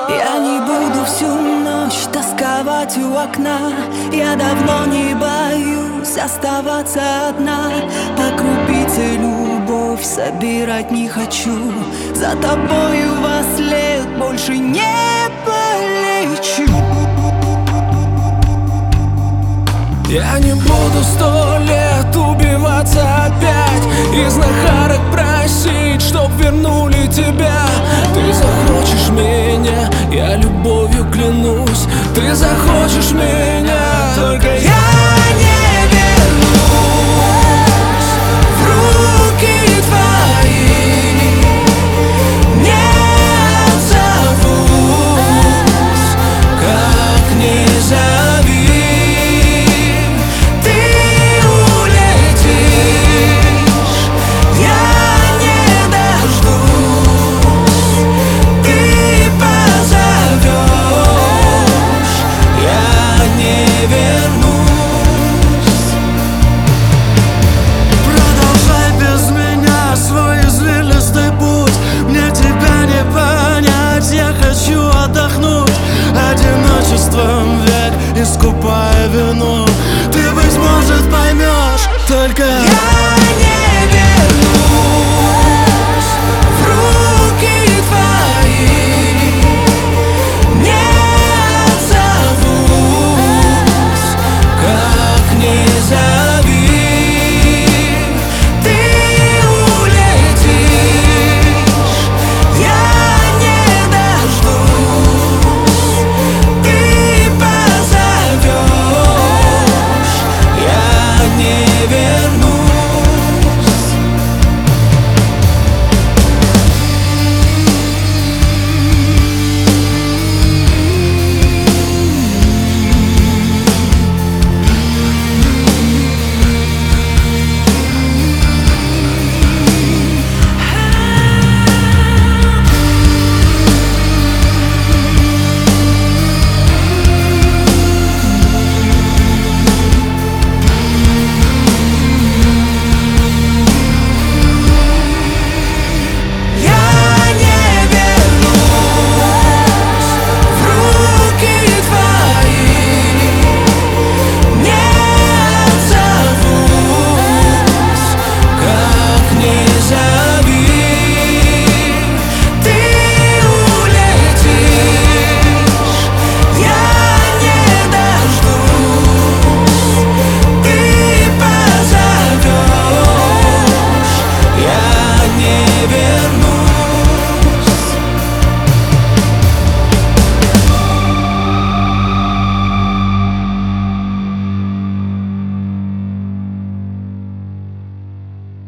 Я не буду всю ночь тосковать у окна. Я давно не боюсь оставаться одна. По крупице любовь собирать не хочу. За тобою во след больше не полечу. Я не буду 100 лет убиваться опять, и знахарок просить, чтоб вернули тебя. Ты захочешь меня, я любовью клянусь. Ты захочешь меня.